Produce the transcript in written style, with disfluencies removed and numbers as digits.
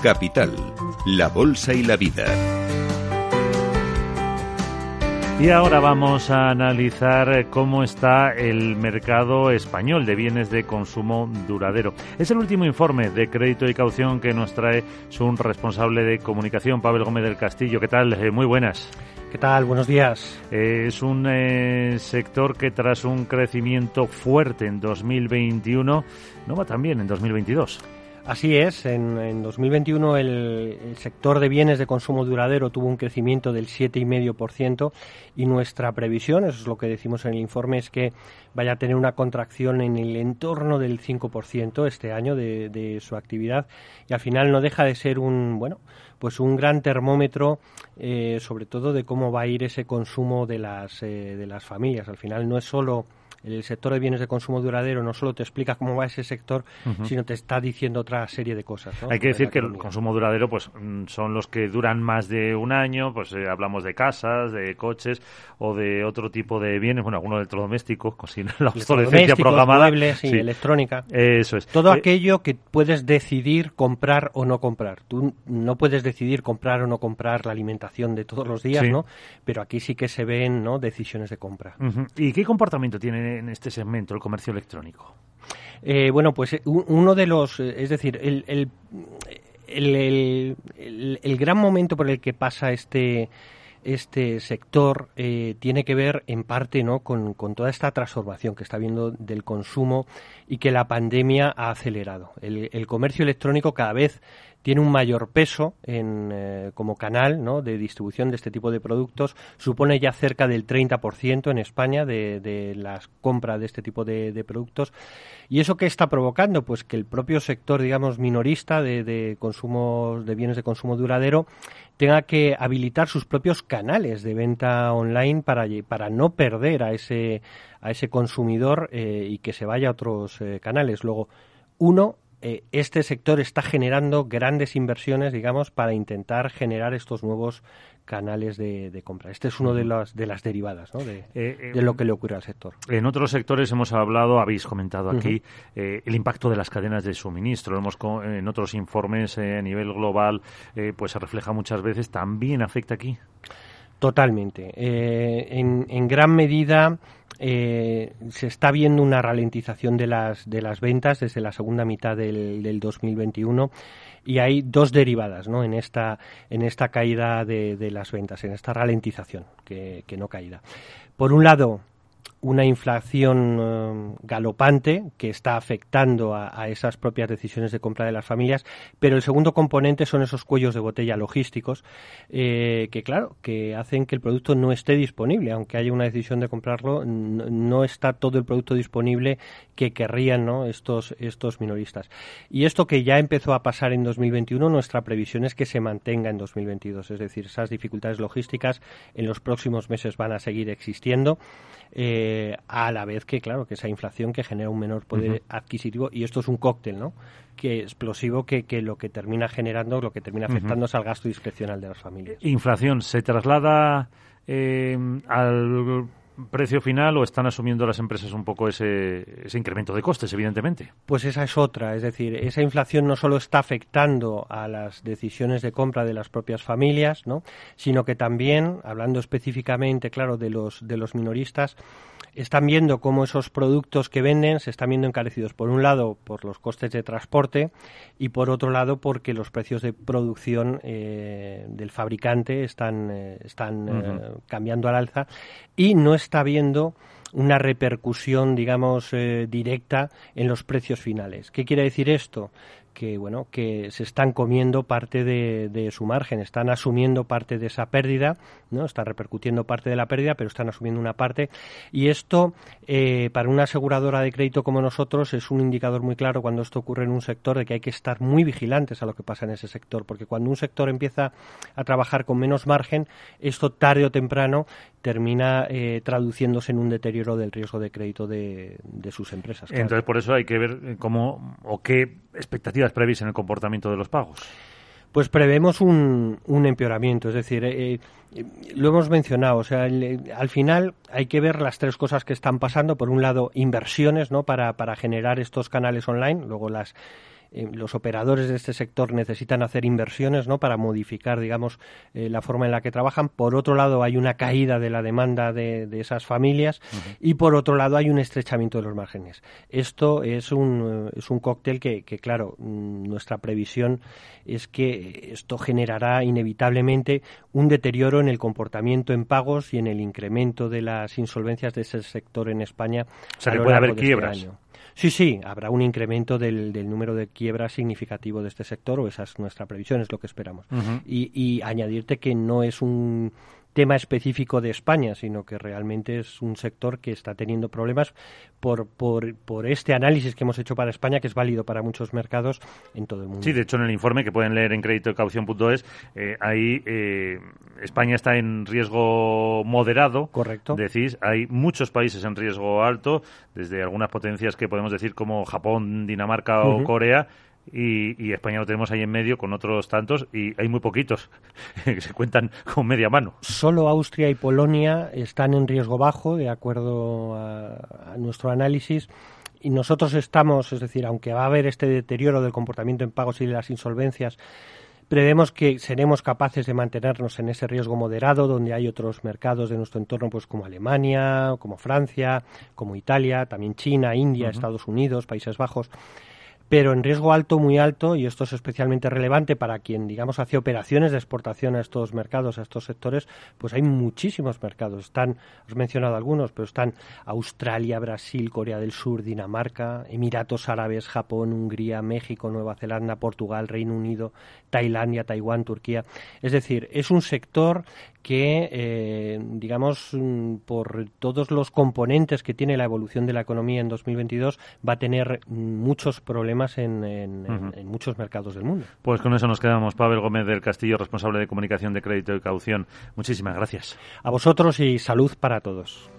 Capital, la bolsa y la vida. Y ahora vamos a analizar cómo está el mercado español de bienes de consumo duradero. Es el último informe de crédito y caución que nos trae su responsable de comunicación, Pavel Gómez del Castillo. ¿Qué tal? Muy buenas. ¿Qué tal? Buenos días. Es un sector que tras un crecimiento fuerte en 2021 no va tan bien en 2022. Así es, en 2021 el sector de bienes de consumo duradero tuvo un crecimiento del 7,5% y nuestra previsión, eso es lo que decimos en el informe, es que vaya a tener una contracción en el entorno del 5% este año de su actividad, y al final no deja de ser un gran termómetro, sobre todo de cómo va a ir ese consumo de las familias. Al final no es solo el sector de bienes de consumo duradero, no solo te explica cómo va ese sector, sino te está diciendo otra serie de cosas, ¿no? Hay que decir que el consumo duradero pues son los que duran más de un año, pues hablamos de casas, de coches o de otro tipo de bienes, bueno, algunos electrodomésticos, sin la obsolescencia programada. Muebles, sí, electrónica. Eso es. Todo aquello que puedes decidir comprar o no comprar. Tú no puedes decidir comprar o no comprar la alimentación de todos los días, sí, ¿no? Pero aquí sí que se ven, ¿no?, decisiones de compra. ¿Y qué comportamiento tiene en este segmento el comercio electrónico? Pues uno de los, es decir, el gran momento por el que pasa este sector tiene que ver en parte, ¿no?, con toda esta transformación que está habiendo del consumo y que la pandemia ha acelerado. El comercio electrónico cada vez tiene un mayor peso como canal, ¿no?, de distribución de este tipo de productos. Supone ya cerca del 30% en España de las compras de este tipo de productos. ¿Y eso qué está provocando? Pues que el propio sector, digamos, minorista de consumo, de bienes de consumo duradero tenga que habilitar sus propios canales de venta online para no perder a ese consumidor y que se vaya a otros canales. Luego, este sector está generando grandes inversiones, digamos, para intentar generar estos nuevos canales de compra. Este es uno de las derivadas, ¿no?, de lo que le ocurre al sector. En otros sectores habéis comentado aquí el impacto de las cadenas de suministro. En otros informes a nivel global, pues se refleja muchas veces. ¿También afecta aquí? Totalmente. En gran medida se está viendo una ralentización de las ventas desde la segunda mitad del 2021, y hay dos derivadas, ¿no?, en esta caída de las ventas, en esta ralentización, que no caída. Por un lado, una inflación galopante que está afectando a esas propias decisiones de compra de las familias, pero el segundo componente son esos cuellos de botella logísticos que hacen que el producto no esté disponible. Aunque haya una decisión de comprarlo, no está todo el producto disponible que querrían, ¿no?, estos minoristas. Y esto, que ya empezó a pasar en 2021, nuestra previsión es que se mantenga en 2022. Es decir, esas dificultades logísticas en los próximos meses van a seguir existiendo, a la vez que, claro, que esa inflación que genera un menor poder adquisitivo, y esto es un cóctel, ¿no?, que explosivo, que lo que termina generando, lo que termina afectando es al gasto discrecional de las familias. ¿Inflación se traslada al precio final o están asumiendo las empresas un poco ese incremento de costes, evidentemente? Pues esa es otra, es decir, esa inflación no solo está afectando a las decisiones de compra de las propias familias, ¿no?, sino que también, hablando específicamente, claro, de los minoristas, están viendo cómo esos productos que venden se están viendo encarecidos, por un lado por los costes de transporte y por otro lado porque los precios de producción del fabricante están cambiando al alza, y no está viendo una repercusión, digamos, directa en los precios finales. ¿Qué quiere decir esto? Que se están comiendo parte de su margen, están asumiendo parte de esa pérdida, ¿no? Están repercutiendo parte de la pérdida, pero están asumiendo una parte, y esto para una aseguradora de crédito como nosotros es un indicador muy claro cuando esto ocurre en un sector, de que hay que estar muy vigilantes a lo que pasa en ese sector, porque cuando un sector empieza a trabajar con menos margen, esto tarde o temprano termina traduciéndose en un deterioro del riesgo de crédito de sus empresas. Claro. Entonces, por eso hay que ver cómo o qué expectativas prevéis en el comportamiento de los pagos. Pues prevemos un empeoramiento, es decir, lo hemos mencionado, o sea, al final hay que ver las tres cosas que están pasando. Por un lado, inversiones, ¿no?, para generar estos canales online, luego las los operadores de este sector necesitan hacer inversiones, ¿no?, para modificar, digamos, la forma en la que trabajan. Por otro lado, hay una caída de la demanda de esas familias y por otro lado hay un estrechamiento de los márgenes. Esto es un cóctel que, claro, nuestra previsión es que esto generará inevitablemente un deterioro en el comportamiento en pagos y en el incremento de las insolvencias de ese sector en España. O sea, que puede haber quiebras. Este año. Sí, habrá un incremento del número de quiebras significativo de este sector, o esa es nuestra previsión, es lo que esperamos. Y añadirte que no es un tema específico de España, sino que realmente es un sector que está teniendo problemas por este análisis que hemos hecho para España, que es válido para muchos mercados en todo el mundo. Sí, de hecho, en el informe que pueden leer en creditoycaución.es, ahí España está en riesgo moderado. Correcto. Decís, hay muchos países en riesgo alto, desde algunas potencias que podemos decir como Japón, Dinamarca o Corea, y España lo tenemos ahí en medio con otros tantos, y hay muy poquitos que se cuentan con media mano. Solo Austria y Polonia están en riesgo bajo, de acuerdo a nuestro análisis, y nosotros estamos, es decir, aunque va a haber este deterioro del comportamiento en pagos y de las insolvencias, prevemos que seremos capaces de mantenernos en ese riesgo moderado, donde hay otros mercados de nuestro entorno, pues como Alemania, como Francia, como Italia, también China, India, Estados Unidos, Países Bajos. Pero en riesgo alto, muy alto, y esto es especialmente relevante para quien, digamos, hace operaciones de exportación a estos mercados, a estos sectores, pues hay muchísimos mercados. Están, os he mencionado algunos, pero están Australia, Brasil, Corea del Sur, Dinamarca, Emiratos Árabes, Japón, Hungría, México, Nueva Zelanda, Portugal, Reino Unido, Tailandia, Taiwán, Turquía. Es decir, es un sector que, digamos, por todos los componentes que tiene la evolución de la economía en 2022, va a tener muchos problemas en muchos mercados del mundo. Pues con eso nos quedamos. Pavel Gómez del Castillo, responsable de comunicación de Crédito y Caución. Muchísimas gracias. A vosotros y salud para todos.